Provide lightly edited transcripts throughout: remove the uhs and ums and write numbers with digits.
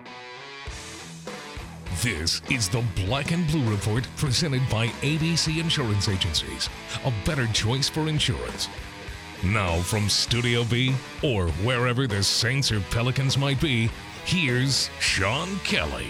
This is the Black and Blue Report presented by ABC Insurance Agencies, a better choice for insurance. Now from Studio B, or wherever the Saints or Pelicans might be, here's Sean Kelly.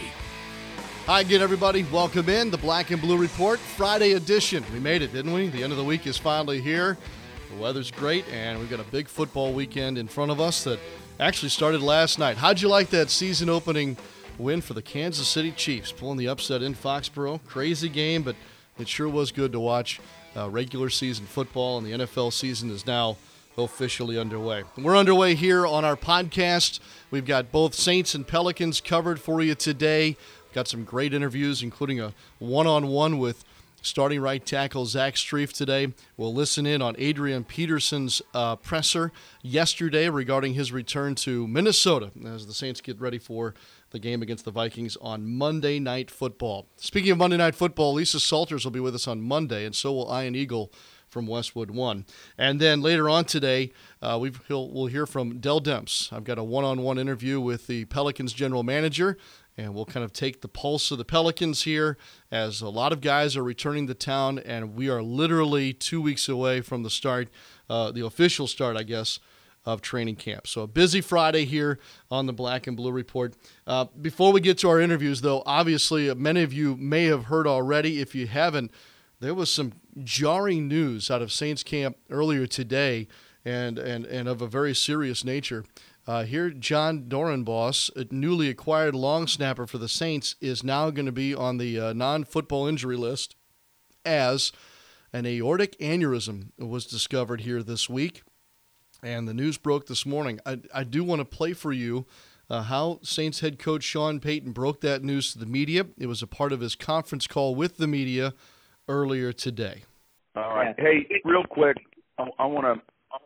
Hi again, everybody. Welcome in the Black and Blue Report, Friday edition. We made it, didn't we? The end of the week is finally here. The weather's great, and we've got a big football weekend in front of us that actually started last night. How'd you like that season-opening win for the Kansas City Chiefs, pulling the upset in Foxborough? Crazy game, but it sure was good to watch regular season football, and the NFL season is now officially underway. We're underway here on our podcast. We've got both Saints and Pelicans covered for you today. We've got some great interviews, including a one-on-one with starting right tackle Zach Strief today. We'll listen in on Adrian Peterson's presser yesterday regarding his return to Minnesota as the Saints get ready for the game against the Vikings on Monday Night Football. Speaking of Monday Night Football, Lisa Salters will be with us on Monday, and so will Ian Eagle from Westwood One. And then later on today, we'll hear from Dell Demps. I've got a one-on-one interview with the Pelicans general manager, and we'll kind of take the pulse of the Pelicans here as a lot of guys are returning to town, and we are literally 2 weeks away from the start, the official start, I guess, of training camp. So a busy Friday here on the Black and Blue Report. Before we get to our interviews, though, obviously many of you may have heard already. If you haven't, there was some jarring news out of Saints camp earlier today and of a very serious nature. Here, Jon Dorenbos, a newly acquired long snapper for the Saints, is now going to be on the non-football injury list as an aortic aneurysm was discovered here this week. And the news broke this morning. I do want to play for you how Saints head coach Sean Payton broke that news to the media. It was a part of his conference call with the media earlier today. All right. Hey, real quick, I want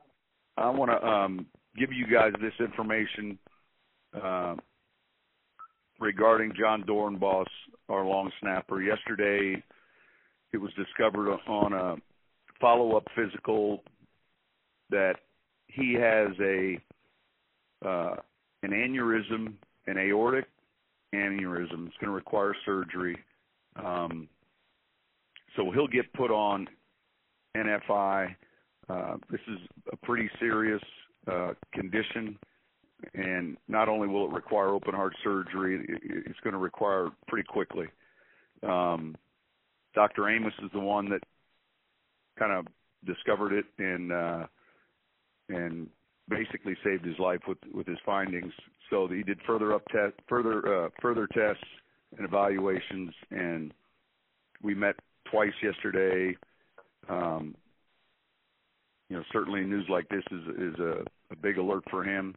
to give you guys this information regarding Jon Dorenbos, our long snapper. Yesterday, it was discovered on a follow-up physical that he has an aneurysm, an aortic aneurysm. It's going to require surgery. So he'll get put on NFI. This is a pretty serious condition, and not only will it require open heart surgery, it's going to require pretty quickly. Dr. Amos is the one that kind of discovered it and basically saved his life with his findings. So he did further tests and evaluations, and we met twice yesterday. Certainly news like this is a big alert for him.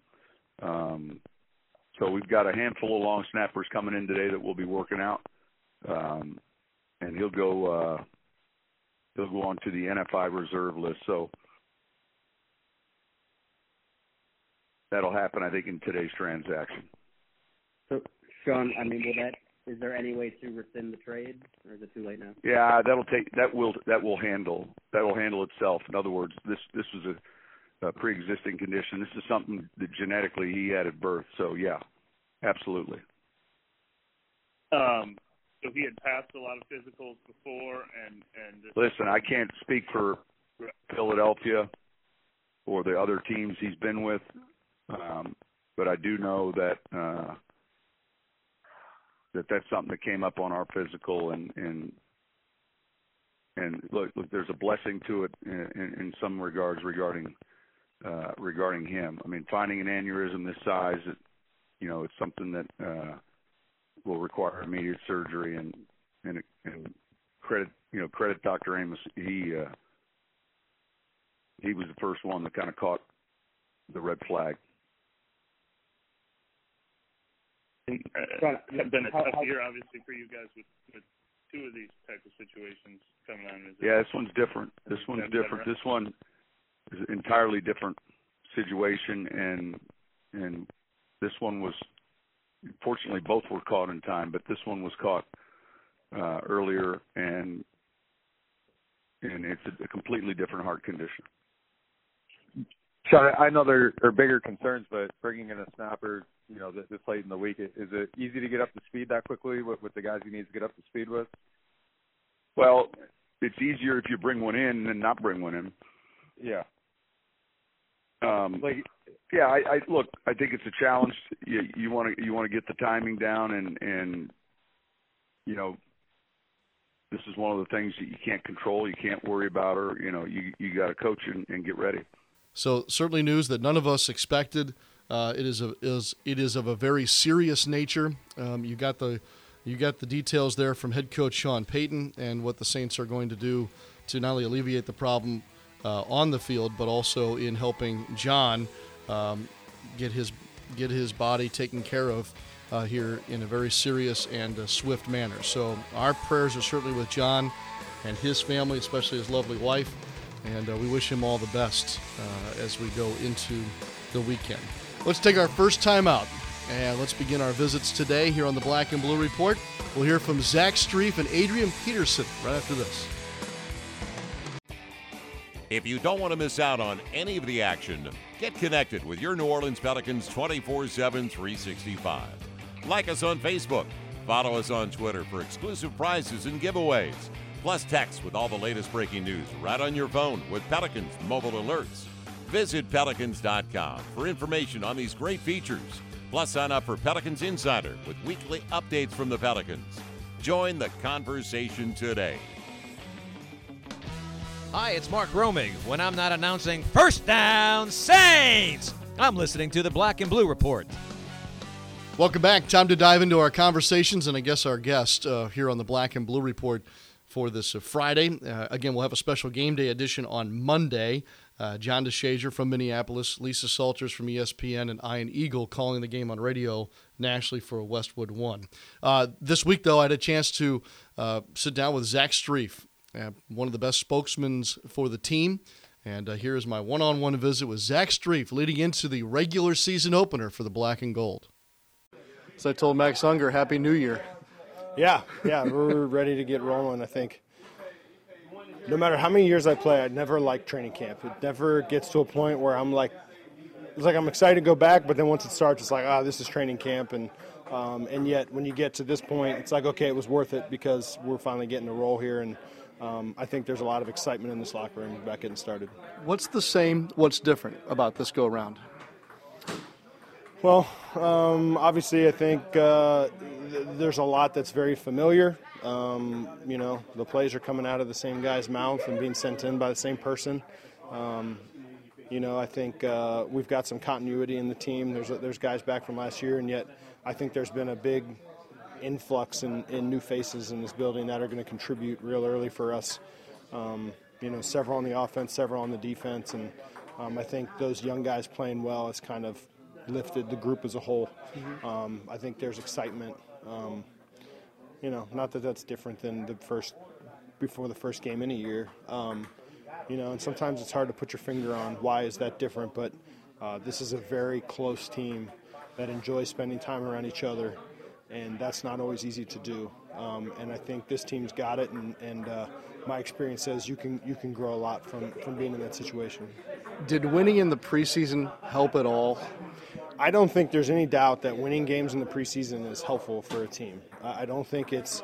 So we've got a handful of long snappers coming in today that we'll be working out, and he'll go on to the NFI reserve list. So that'll happen, I think, in today's transaction. So, Sean, is there any way to rescind the trade, or is it too late now? Yeah, that will handle itself. In other words, this was a pre-existing condition. This is something that genetically he had at birth. So yeah, absolutely. So he had passed a lot of physicals before, and listen, I can't speak for Philadelphia or the other teams he's been with, but I do know that that's something that came up on our physical, and look, there's a blessing to it in some regards regarding him. I mean, finding an aneurysm this size, it's something that will require immediate surgery, and credit Dr. Amos. He was the first one that kind of caught the red flag. It's been a tough year, obviously, for you guys with two of these type of situations coming on. Yeah, this one's different. This one is an entirely different situation, and this one was, fortunately, both were caught in time, but this one was caught earlier, and it's a completely different heart condition. Sean, I know there are bigger concerns, but bringing in a snapper, this late in the week. Is it easy to get up to speed that quickly with the guys he needs to get up to speed with? Well, it's easier if you bring one in than not bring one in. Yeah. I think it's a challenge. You want to get the timing down, and this is one of the things that you can't control, you can't worry about, or you got to coach and get ready. So certainly news that none of us expected. It is of a very serious nature. You got the details there from head coach Sean Payton and what the Saints are going to do to not only alleviate the problem on the field, but also in helping John get his body taken care of here in a very serious and swift manner. So our prayers are certainly with John and his family, especially his lovely wife, and we wish him all the best as we go into the weekend. Let's take our first time out, and let's begin our visits today here on the Black and Blue Report. We'll hear from Zach Strief and Adrian Peterson right after this. If you don't want to miss out on any of the action, get connected with your New Orleans Pelicans 24/7, 365. Like us on Facebook. Follow us on Twitter for exclusive prizes and giveaways. Plus text with all the latest breaking news right on your phone with Pelicans mobile alerts. Visit Pelicans.com for information on these great features. Plus sign up for Pelicans Insider with weekly updates from the Pelicans. Join the conversation today. Hi, it's Mark Romig. When I'm not announcing First Down Saints, I'm listening to the Black and Blue Report. Welcome back. Time to dive into our conversations and I guess our guest here on the Black and Blue Report for this Friday. Again, we'll have a special game day edition on Monday. John DeShazier from Minneapolis, Lisa Salters from ESPN, and Ian Eagle calling the game on radio nationally for Westwood One. This week, though, I had a chance to sit down with Zach Strief, one of the best spokesmen for the team. And here is my one-on-one visit with Zach Strief leading into the regular season opener for the Black and Gold. So I told Max Unger, Happy New Year. Yeah, we're ready to get rolling. I think no matter how many years I play, I never like training camp. It never gets to a point where I'm like, it's like I'm excited to go back, but then once it starts, it's like, this is training camp. And yet when you get to this point, it's like, okay, it was worth it because we're finally getting a roll here. And I think there's a lot of excitement in this locker room about getting started. What's the same, what's different about this go-around? Well, obviously I think there's a lot that's very familiar. The plays are coming out of the same guy's mouth and being sent in by the same person. I think we've got some continuity in the team. There's guys back from last year, and yet I think there's been a big influx in new faces in this building that are going to contribute real early for us. Several on the offense, several on the defense, and I think those young guys playing well has kind of lifted the group as a whole. I think there's excitement. Not that that's different than before the first game in a year. And sometimes it's hard to put your finger on why is that different, but this is a very close team that enjoys spending time around each other, and that's not always easy to do. And I think this team's got it, and my experience says you can grow a lot from being in that situation. Did winning in the preseason help at all? I don't think there's any doubt that winning games in the preseason is helpful for a team. I don't think it's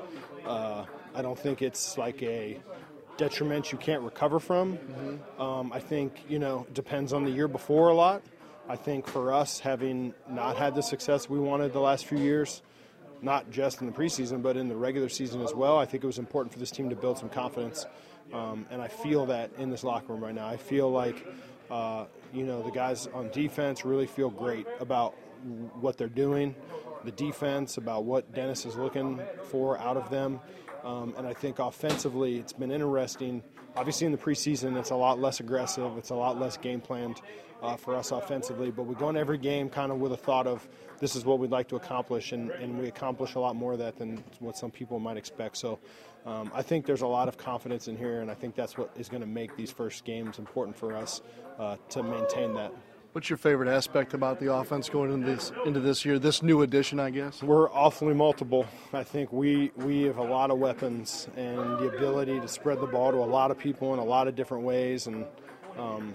like a detriment you can't recover from. I think it depends on the year before a lot. I think for us, having not had the success we wanted the last few years, not just in the preseason but in the regular season as well, I think it was important for this team to build some confidence. And I feel that in this locker room right now. I feel like the guys on defense really feel great about what they're doing, the defense, about what Dennis is looking for out of them. And I think offensively it's been interesting. Obviously in the preseason it's a lot less aggressive, it's a lot less game planned for us offensively, but we go into every game kind of with a thought of this is what we'd like to accomplish, and we accomplish a lot more of that than what some people might expect. So I think there's a lot of confidence in here, and I think that's what is going to make these first games important for us to maintain that. What's your favorite aspect about the offense going into this year, this new addition, I guess? We're awfully multiple. I think we have a lot of weapons and the ability to spread the ball to a lot of people in a lot of different ways. And,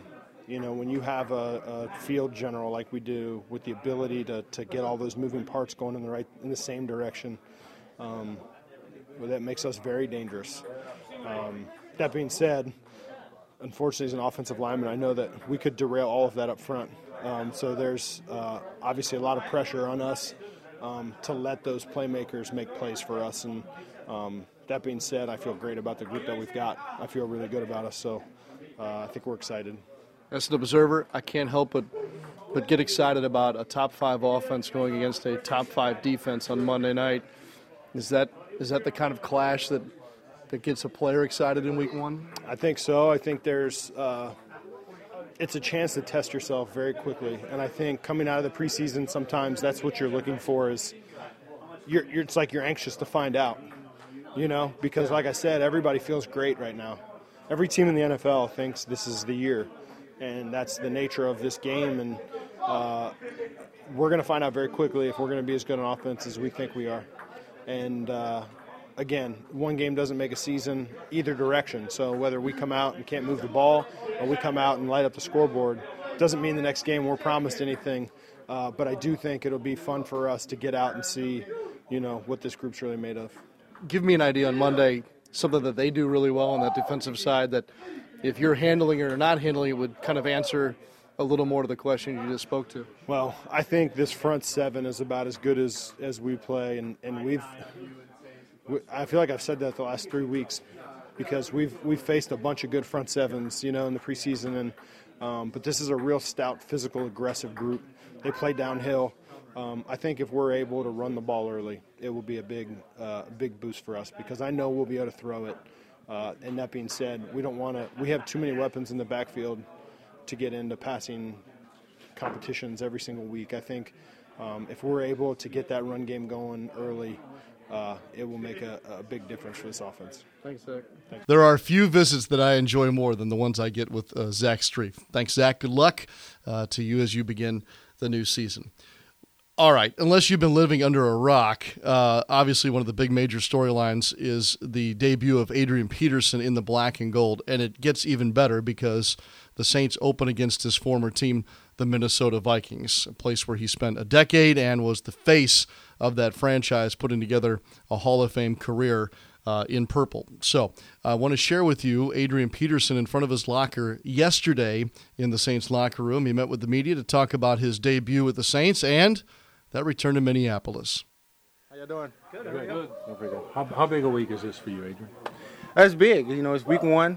You know, when you have a field general like we do with the ability to get all those moving parts going in the same direction, well, that makes us very dangerous. That being said, unfortunately, as an offensive lineman, I know that we could derail all of that up front. So there's obviously a lot of pressure on us to let those playmakers make plays for us. And that being said, I feel great about the group that we've got. I feel really good about us. So I think we're excited. As an observer, I can't help but get excited about a top 5 offense going against a top 5 defense on Monday night. Is that the kind of clash that gets a player excited in week 1? I think so. I think there's it's a chance to test yourself very quickly. And I think coming out of the preseason, sometimes that's what you're looking for is it's like you're anxious to find out, you know, because like I said, everybody feels great right now. Every team in the NFL thinks this is the year. And that's the nature of this game, and we're going to find out very quickly if we're going to be as good an offense as we think we are. And, again, one game doesn't make a season either direction. So whether we come out and can't move the ball or we come out and light up the scoreboard doesn't mean the next game we're promised anything. But I do think it'll be fun for us to get out and see, you know, what this group's really made of. Give me an idea on Monday, something that they do really well on that defensive side that – if you're handling it or not handling it, would kind of answer a little more to the question you just spoke to. Well, I think this front 7 is about as good as we play, and I feel like I've said that the last 3 weeks because we've faced a bunch of good front 7s, you know, in the preseason, and but this is a real stout, physical, aggressive group. They play downhill. I think if we're able to run the ball early, it will be a big boost for us because I know we'll be able to throw it. And that being said, we have too many weapons in the backfield to get into passing competitions every single week. I think if we're able to get that run game going early, it will make a big difference for this offense. Thanks, Zach. There are a few visits that I enjoy more than the ones I get with Zach Strief. Thanks, Zach. Good luck to you as you begin the new season. All right, unless you've been living under a rock, obviously one of the big major storylines is the debut of Adrian Peterson in the black and gold, and it gets even better because the Saints open against his former team, the Minnesota Vikings, a place where he spent a decade and was the face of that franchise, putting together a Hall of Fame career in purple. So I want to share with you Adrian Peterson in front of his locker yesterday in the Saints locker room. He met with the media to talk about his debut with the Saints and that return to Minneapolis. How you doing? Good. How big a week is this for you, Adrian? It's big. You know, it's week 1.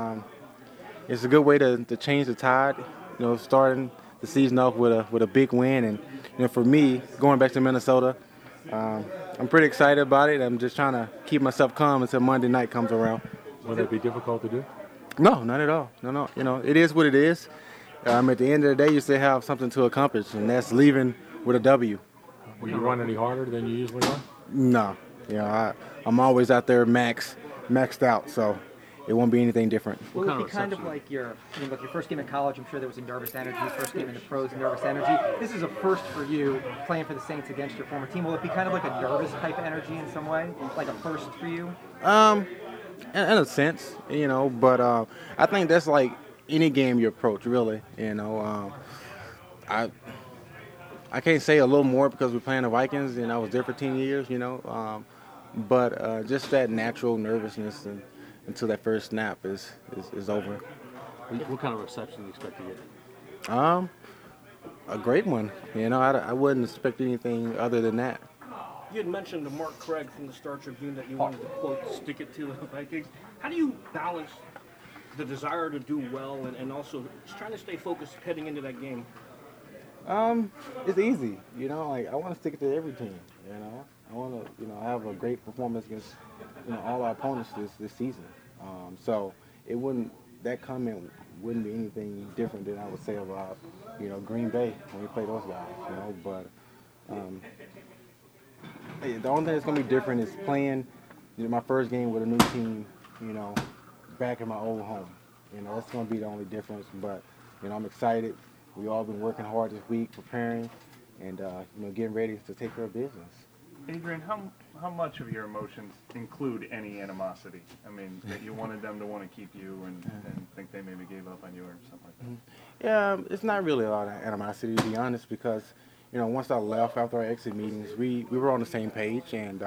It's a good way to change the tide. You know, starting the season off with a big win, and you know, for me, going back to Minnesota, I'm pretty excited about it. I'm just trying to keep myself calm until Monday night comes around. Will that be difficult to do? No, not at all. No. You know, it is what it is. At the end of the day, you still have something to accomplish, and that's leaving with a W. Will you run any harder than you usually run? No. You know, I'm always out there maxed out, so it won't be anything different. Will it be kind of like your first game in college? I'm sure there was a nervous energy. First game in the pros, nervous energy. This is a first for you playing for the Saints against your former team. Will it be kind of like a nervous type of energy in some way, like a first for you? In a sense, you know, but I think that's like any game you approach, really. You know, I can't say a little more because we're playing the Vikings and I was there for 10 years, you know. But just that natural nervousness until that first snap is over. What kind of reception do you expect to get? A great one. You know, I wouldn't expect anything other than that. You had mentioned to Mark Craig from the Star Tribune that you wanted to, quote, stick it to the Vikings. How do you balance the desire to do well and also trying to stay focused heading into that game? It's easy, you know. Like I want to stick it to every team, you know. I want to, you know, have a great performance against, you know, all our opponents this season. So that comment wouldn't be anything different than I would say about, you know, Green Bay when we play those guys, you know. But the only thing that's gonna be different is playing, you know, my first game with a new team, you know, back in my old home. You know, that's gonna be the only difference. But you know, I'm excited. We all been working hard this week, preparing, and you know, getting ready to take care of business. Adrian, how much of your emotions include any animosity? I mean, that you wanted them to want to keep you and think they maybe gave up on you or something like that? Yeah, it's not really a lot of animosity, to be honest, because, you know, once I left after our exit meetings, we were on the same page, and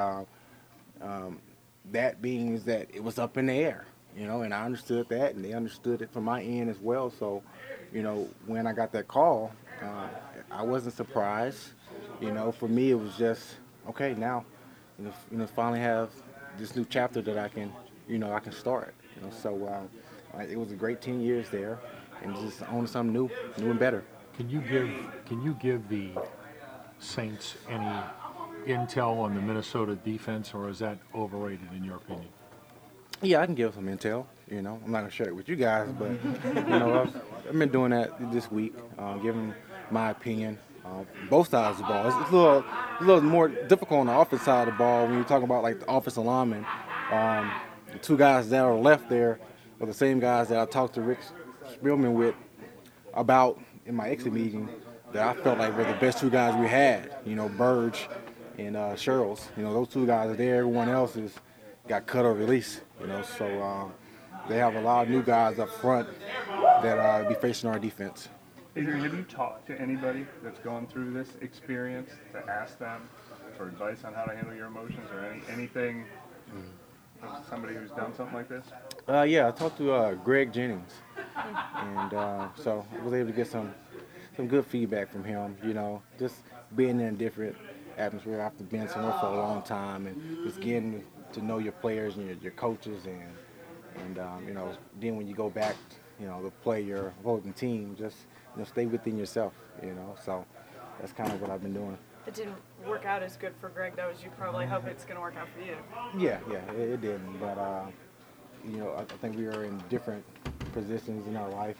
that being is that it was up in the air, you know, and I understood that, and they understood it from my end as well. So, you know, when I got that call, I wasn't surprised. You know, for me, it was just, okay, now, you know, finally have this new chapter that I can start. You know, so it was a great 10 years there, and just on something new and better. Can you give the Saints any intel on the Minnesota defense, or is that overrated in your opinion? Yeah, I can give some intel. You know, I'm not gonna share it with you guys, but you know, I've been doing that this week, giving my opinion. Both sides of the ball. It's a little more difficult on the offensive side of the ball when you're talking about like the offensive linemen. The two guys that are left there are the same guys that I talked to Rick Spielman with about in my exit meeting that I felt like were the best two guys we had. You know, Burge and Sherrills. You know, those two guys are there. Everyone else got cut or released. You know, so they have a lot of new guys up front that be facing our defense. Adrian, have you talked to anybody that's gone through this experience to ask them for advice on how to handle your emotions or anything from somebody who's done something like this? Yeah, I talked to Greg Jennings, and so I was able to get some good feedback from him. You know, just being in a different atmosphere after being somewhere for a long time, and just getting to know your players and your coaches, and you know, then when you go back, you know, to play your opposing team, just stay within yourself, you know. So that's kind of what I've been doing. It didn't work out as good for Greg, though, as you probably hope it's going to work out for you. Yeah, it didn't. But, you know, I think we are in different positions in our life.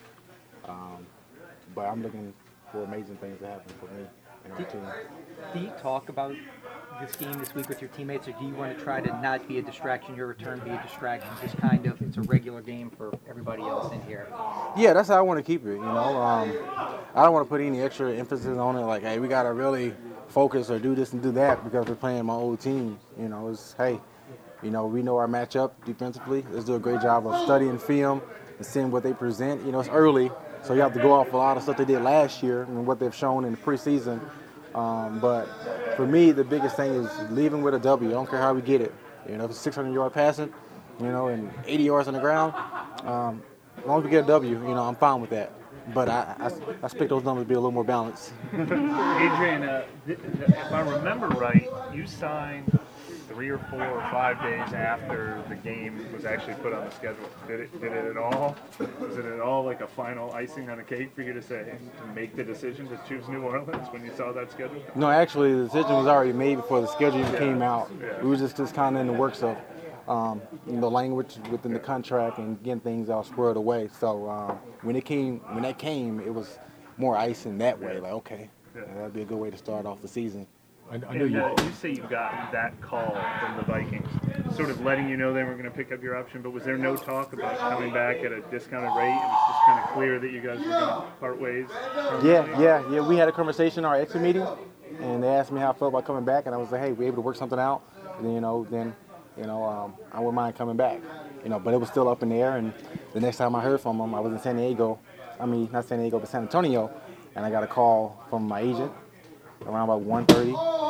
But I'm looking for amazing things to happen for me and our team. Do you talk about this game this week with your teammates, or do you want to try to not be a distraction, your return be a distraction, just kind of it's a regular game for everybody else in here? Yeah, that's how I want to keep it, you know. I don't want to put any extra emphasis on it, like, hey, we got to really focus or do this and do that because we're playing my old team. You know, it's, hey, you know, we know our matchup defensively. Let's do a great job of studying film and seeing what they present. You know, it's early, so you have to go off a lot of stuff they did last year and what they've shown in the preseason. But for me, the biggest thing is leaving with a W. I don't care how we get it. You know, if it's 600-yard passing, you know, and 80 yards on the ground, as long as we get a W, you know, I'm fine with that. But I expect those numbers to be a little more balanced. Adrian, if I remember right, you signed 3 or 4 or 5 days after the game was actually put on the schedule. Did it at all? Was it at all like a final icing on a cake for you to say to make the decision to choose New Orleans when you saw that schedule? No, actually, the decision was already made before the schedule even came out. We were just kind of in the works of the language within the contract and getting things all squared away. So when that came, it was more icing that way. Like, okay, that'd be a good way to start off the season. I know you say you got that call from the Vikings, sort of letting you know they were going to pick up your option, but was there no talk about coming back at a discounted rate? It was just kind of clear that you guys were going to part ways? Yeah. We had a conversation in our exit meeting, and they asked me how I felt about coming back, and I was like, hey, we're able to work something out, and then I wouldn't mind coming back. But it was still up in the air, and the next time I heard from them, I was in San Diego. I mean, not San Diego, but San Antonio, and I got a call from my agent around about 1:30,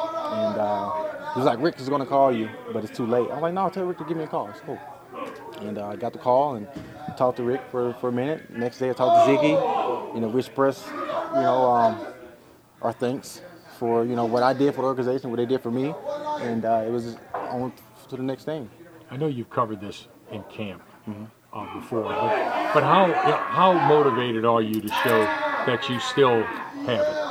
and he was like, Rick is going to call you, but it's too late. I'm like, no, tell Rick to give me a call. It's cool. And I got the call and talked to Rick for a minute. Next day I talked to Ziggy. We expressed, our thanks for, what I did for the organization, what they did for me, and it was on to the next thing. I know you've covered this in camp before, but how motivated are you to show that you still have it?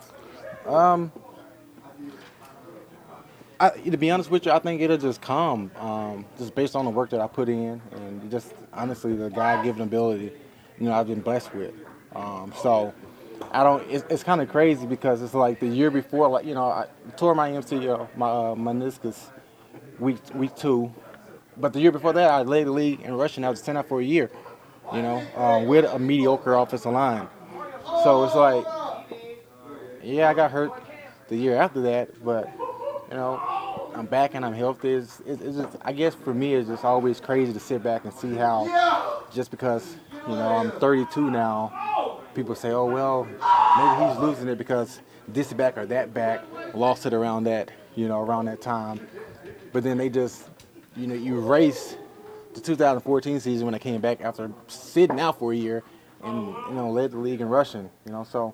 To be honest with you, I think it'll just come, just based on the work that I put in, and just honestly the God-given ability, I've been blessed with. So I don't. It's kind of crazy because it's like the year before, I tore my MCL, my meniscus, week 2, but the year before that I led the league in rushing. I was 10 out for a year, with a mediocre offensive line. So it's like, yeah, I got hurt the year after that, but I'm back and I'm healthy. It's just, I guess for me, it's just always crazy to sit back and see how, just because, I'm 32 now, people say, oh, well, maybe he's losing it because this back or that back lost it around that, around that time. But then they just, you race the 2014 season when I came back after sitting out for a year and, led the league in rushing, So,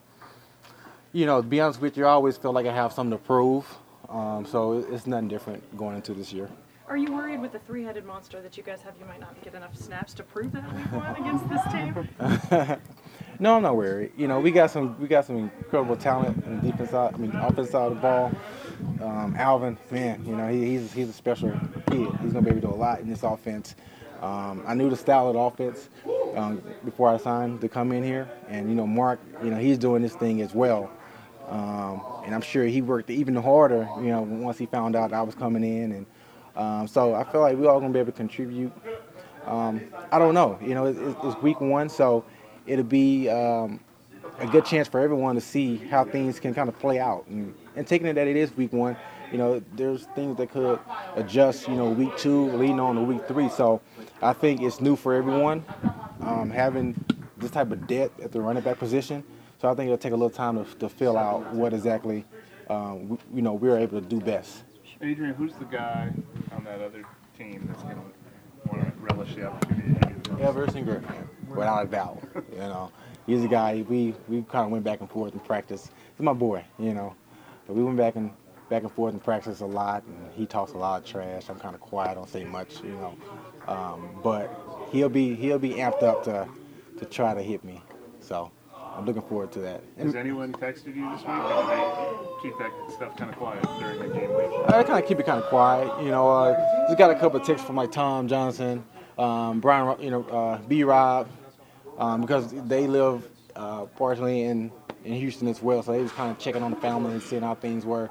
to be honest with you, I always feel like I have something to prove. So it's nothing different going into this year. Are you worried with the three-headed monster that you guys have, you might not get enough snaps to prove that week one against this team? No, I'm not worried. We got some incredible talent in the offense side of the ball. Alvin, man, he's a special kid. He's gonna be able to do a lot in this offense. I knew the style of the offense before I signed to come in here, and Mark, he's doing this thing as well. And I'm sure he worked even harder, once he found out I was coming in. And so I feel like we're all going to be able to contribute. I don't know. It's week one, so it'll be a good chance for everyone to see how things can kind of play out. And taking it that it is week one, there's things that could adjust, week two, leading on to week three. So I think it's new for everyone, having this type of depth at the running back position. So I think it'll take a little time to fill out what exactly, we're able to do best. Adrian, who's the guy on that other team that's going to want to relish the opportunity to get those? Everson Griffin, without a doubt. He's a guy, we kind of went back and forth in practice. He's my boy, But we went back and forth in practice a lot, and he talks a lot of trash. I'm kind of quiet, don't say much, But he'll be amped up to try to hit me. So I'm looking forward to that. Has anyone texted you this week, or do they keep that stuff kind of quiet during the game week? I kind of keep it kind of quiet. Just got a couple of texts from like Tom Johnson, Brian, B-Rob, because they live partially in Houston as well, so they was kind of checking on the family and seeing how things were.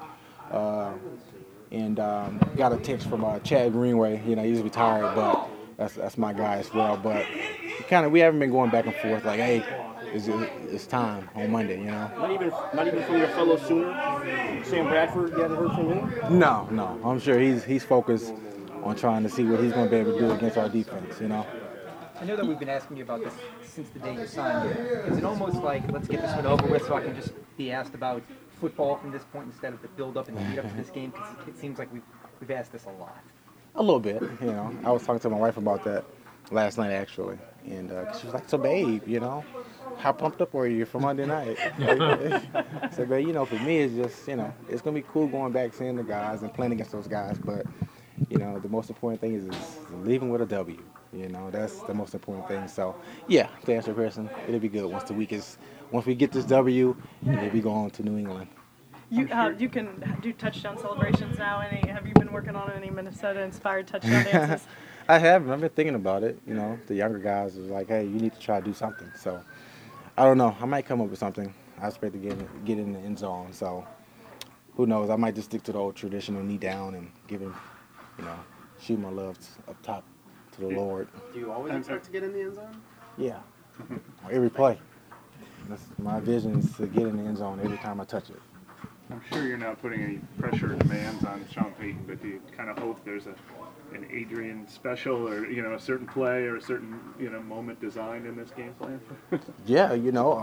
And got a text from Chad Greenway. He's retired, but that's my guy as well. But we haven't been going back and forth like, hey, it's time on Monday, Not even from your fellow Sooner, Sam Bradford. You haven't heard from him? No. I'm sure he's focused on trying to see what he's going to be able to do against our defense. I know that we've been asking you about this since the day you signed. Is it almost like, let's get this one over with so I can just be asked about football from this point instead of the build-up and the lead-up to this game? Because it seems like we've asked this a lot. A little bit, I was talking to my wife about that last night, actually. And she was like, so, babe, how pumped up were you for Monday night? So, babe, for me, it's just, it's going to be cool going back, seeing the guys and playing against those guys. But, the most important thing is leaving with a W. That's the most important thing. So, yeah, to answer your question, it'll be good once we get this W, we'll be going to New England. You can do touchdown celebrations now. Have you been working on any Minnesota-inspired touchdown dances? I haven't. I've been thinking about it. The younger guys was like, hey, you need to try to do something. So, I don't know. I might come up with something. I expect to get in the end zone. So, who knows? I might just stick to the old traditional knee down and give him, shoot my love up top to the Lord. Do you always expect to get in the end zone? Yeah. Every play. That's my vision is to get in the end zone every time I touch it. I'm sure you're not putting any pressure or demands on Sean Payton, but do you kind of hope there's an Adrian special or, a certain play or a certain, moment designed in this game plan? Yeah,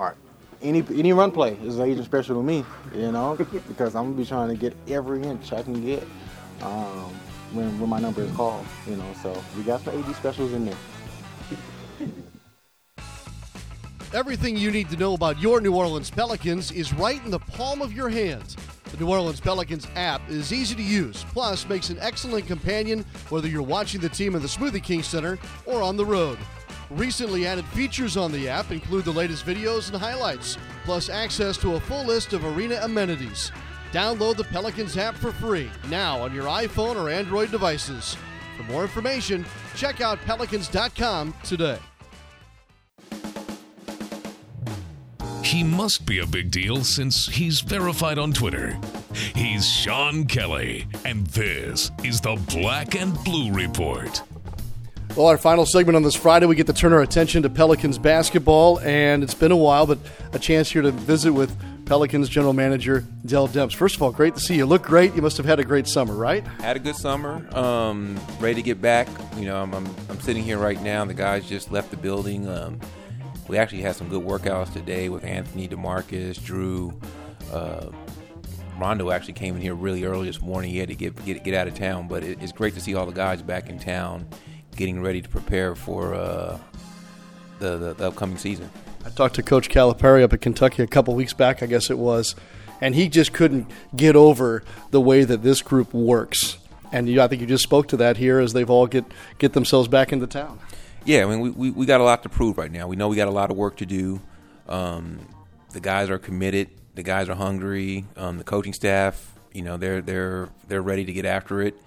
any run play is an Adrian special to me, because I'm going to be trying to get every inch I can get when my number is called, so we got some AD specials in there. Everything you need to know about your New Orleans Pelicans is right in the palm of your hands. The New Orleans Pelicans app is easy to use, plus makes an excellent companion whether you're watching the team in the Smoothie King Center or on the road. Recently added features on the app include the latest videos and highlights, plus access to a full list of arena amenities. Download the Pelicans app for free now on your iPhone or Android devices. For more information, check out pelicans.com today. He must be a big deal since he's verified on Twitter. He's Sean Kelly, and this is the Black and Blue Report. Well, our final segment on this Friday, we get to turn our attention to Pelicans basketball, and it's been a while, but a chance here to visit with Pelicans general manager Dell Demps. First of all, great to see you. Look great. You must have had a great summer, right? Had a good summer. Ready to get back. You know, I'm sitting here right now. The guys just left the building. We actually had some good workouts today with Anthony, DeMarcus, Drew. Rondo actually came in here really early this morning. He had to get out of town, but it's great to see all the guys back in town, getting ready to prepare for the upcoming season. I talked to Coach Calipari up at Kentucky a couple weeks back, I guess it was, and he just couldn't get over the way that this group works. And I think you just spoke to that here as they've all get themselves back into town. Yeah, I mean, we got a lot to prove right now. We know we got a lot of work to do. The guys are committed. The guys are hungry. The coaching staff, you know, they're ready to get after it.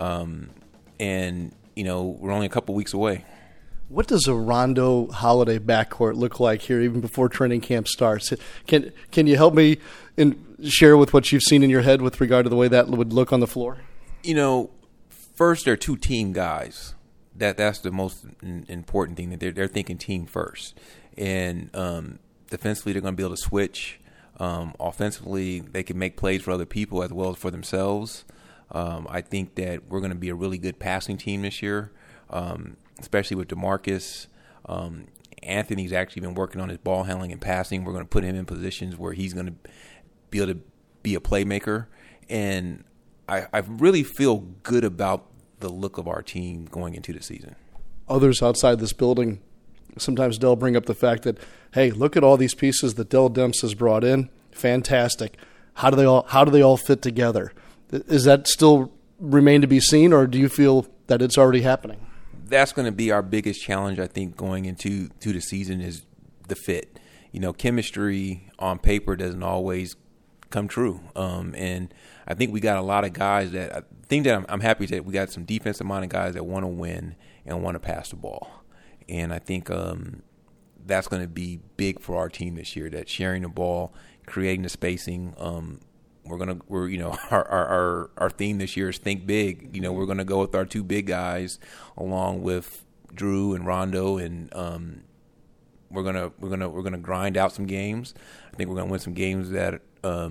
And you know, we're only a couple weeks away. What does a Rondo Holiday backcourt look like here, even before training camp starts? Can you help me and share with what you've seen in your head with regard to the way that would look on the floor? You know, first they're two team guys. That's the most important thing, that they're thinking team first. And defensively, they're going to be able to switch. Offensively, they can make plays for other people as well as for themselves. I think that we're going to be a really good passing team this year, especially with DeMarcus. Anthony's actually been working on his ball handling and passing. We're going to put him in positions where he's going to be able to be a playmaker. And I really feel good about the look of our team going into the season. Others outside this building, sometimes Dell bring up the fact that, hey, look at all these pieces that Dell Demps has brought in. Fantastic. How do they all fit together? Is that still remain to be seen, or do you feel that it's already happening? That's going to be our biggest challenge, I think, going into the season, is the fit. You know, chemistry on paper doesn't always come true. And I think we got a lot of guys that – I think that I'm happy that we got some defensive-minded guys that want to win and want to pass the ball. And I think that's going to be big for our team this year, that sharing the ball, creating the spacing. Our theme this year is think big. You know, we're going to go with our two big guys along with Drew and Rondo, and we're going to grind out some games. I think we're going to win some games that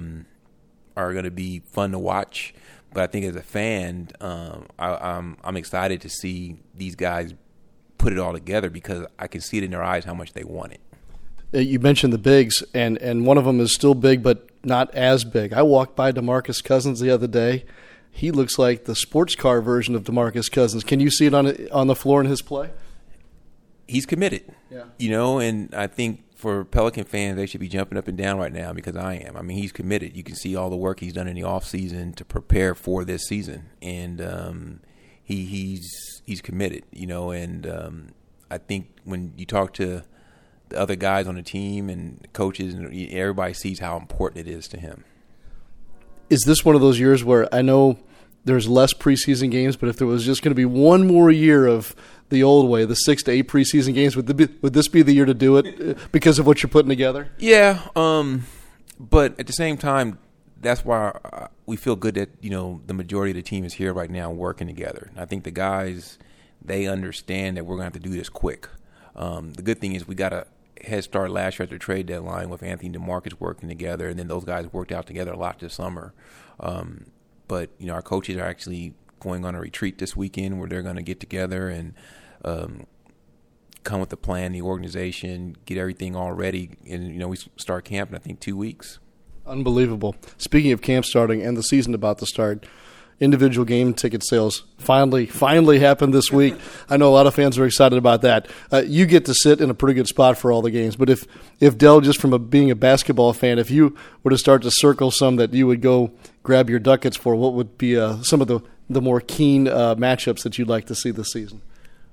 are going to be fun to watch. But I think as a fan, I'm excited to see these guys put it all together, because I can see it in their eyes how much they want it. You mentioned the bigs, and one of them is still big, but not as big. I walked by DeMarcus Cousins the other day. He looks like the sports car version of DeMarcus Cousins. Can you see it on the floor in his play? He's committed. Yeah. You know, and I think for Pelican fans, they should be jumping up and down right now, because I am. I mean, he's committed. You can see all the work he's done in the offseason to prepare for this season, and he's committed. You know, and I think when you talk to the other guys on the team and coaches, and everybody sees how important it is to him. Is this one of those years where, I know there's less preseason games, but if there was just going to be one more year of the old way, the 6 to 8 preseason games, would this be the year to do it because of what you're putting together? Yeah, but at the same time, that's why we feel good that, you know, the majority of the team is here right now working together. I think the guys, they understand that we're going to have to do this quick. The good thing is we got a head start last year at the trade deadline with Anthony and DeMarcus working together, and then those guys worked out together a lot this summer. But, you know, our coaches are actually going on a retreat this weekend where they're going to get together and come with a plan, the organization, get everything all ready. And, you know, we start camp in, I think, 2 weeks. Unbelievable. Speaking of camp starting and the season about to start, individual game ticket sales finally happened this week. I know a lot of fans are excited about that. You get to sit in a pretty good spot for all the games. But if Dell, just from being a basketball fan, if you were to start to circle some that you would go grab your ducats for, what would be some of the more keen matchups that you'd like to see this season?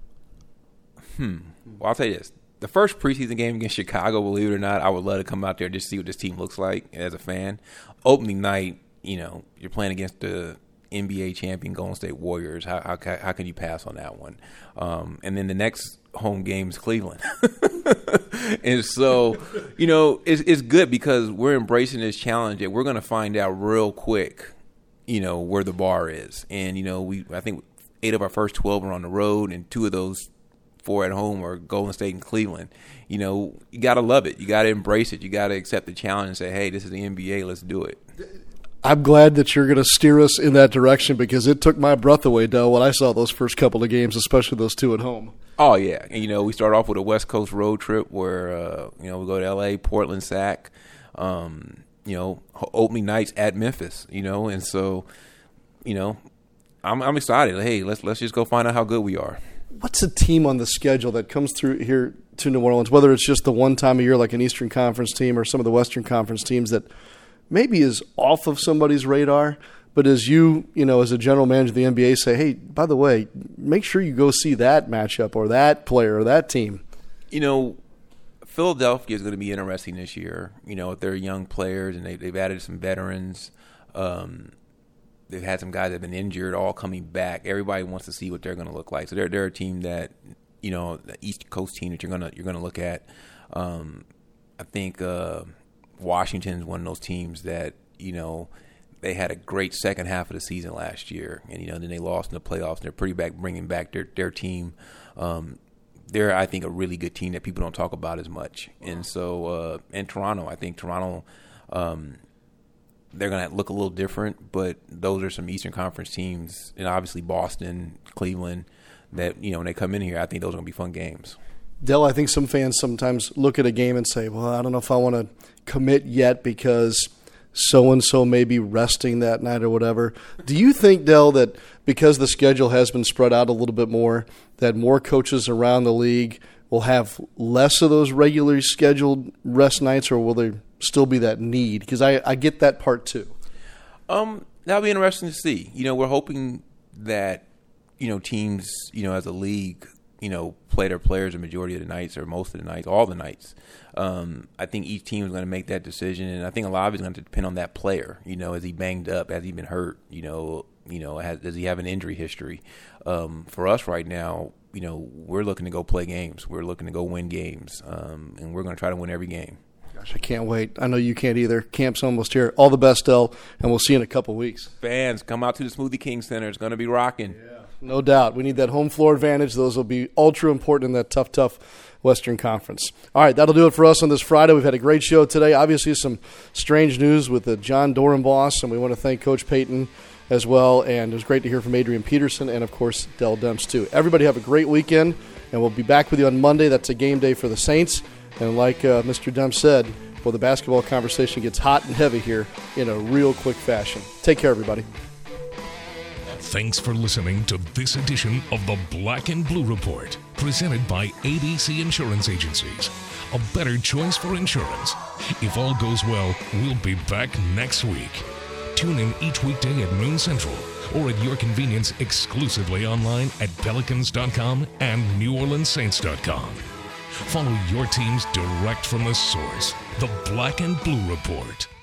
Well, I'll tell you this. The first preseason game against Chicago, believe it or not, I would love to come out there and just see what this team looks like as a fan. Opening night, you know, you're playing against the NBA champion Golden State Warriors. How can you pass on that one? And then the next home game is Cleveland. And so, you know, it's good because we're embracing this challenge that we're going to find out real quick, you know, where the bar is. And, you know, I think 8 of our first 12 are on the road, and 2 of those for at home or Golden State and Cleveland. You know, you got to love it. You got to embrace it. You got to accept the challenge and say, hey, this is the NBA. Let's do it. I'm glad that you're going to steer us in that direction because it took my breath away, Del, when I saw those first couple of games, especially those 2 at home. Oh, yeah. And, you know, we start off with a West Coast road trip where, you know, we go to L.A., Portland, Sac, you know, opening nights at Memphis, you know. And so, you know, I'm excited. Hey, let's just go find out how good we are. What's a team on the schedule that comes through here to New Orleans, whether it's just the one time a year like an Eastern Conference team or some of the Western Conference teams that maybe is off of somebody's radar, but as you know, as a general manager of the NBA, say, hey, by the way, make sure you go see that matchup or that player or that team? You know, Philadelphia is going to be interesting this year. You know, if they're young players and they've added some veterans. They've had some guys that have been injured, all coming back. Everybody wants to see what they're going to look like. So they're a team that, you know, the East Coast team that you're gonna look at. I think Washington's one of those teams that, you know, they had a great second half of the season last year, and you know then they lost in the playoffs. And they're pretty back bringing back their team. They're, I think, a really good team that people don't talk about as much. And so, and Toronto, I think Toronto. They're going to look a little different, but those are some Eastern Conference teams, and obviously Boston, Cleveland, that, you know, when they come in here, I think those are going to be fun games. Del, I think some fans sometimes look at a game and say, well, I don't know if I want to commit yet because so-and-so may be resting that night or whatever. Do you think, Del, that because the schedule has been spread out a little bit more, that more coaches around the league will have less of those regularly scheduled rest nights, or will there still be that need? Because I get that part too. That'll be interesting to see. You know, we're hoping that, you know, teams, you know, as a league, you know, play their players a majority of the nights or most of the nights, all the nights. I think each team is going to make that decision, and I think a lot of it is going to depend on that player. You know, is he banged up? Has he been hurt? You know, does he have an injury history? For us right now, you know, we're looking to go play games. We're looking to go win games, and we're going to try to win every game. Gosh, I can't wait. I know you can't either. Camp's almost here. All the best, Del, and we'll see you in a couple weeks. Fans, come out to the Smoothie King Center. It's going to be rocking. Yeah, no doubt. We need that home floor advantage. Those will be ultra important in that tough Western Conference. All right, that'll do it for us on this Friday. We've had a great show today. Obviously, some strange news with the John Dorenbos, and we want to thank Coach Payton as well. And it was great to hear from Adrian Peterson and, of course, Dell Demps, too. Everybody have a great weekend, and we'll be back with you on Monday. That's a game day for the Saints. And like Mr. Demps said, well, the basketball conversation gets hot and heavy here in a real quick fashion. Take care, everybody. Thanks for listening to this edition of the Black and Blue Report, presented by ABC Insurance Agencies. A better choice for insurance. If all goes well, we'll be back next week. Tune in each weekday at noon Central or at your convenience exclusively online at Pelicans.com and NewOrleansSaints.com. Follow your teams direct from the source. The Black and Blue Report.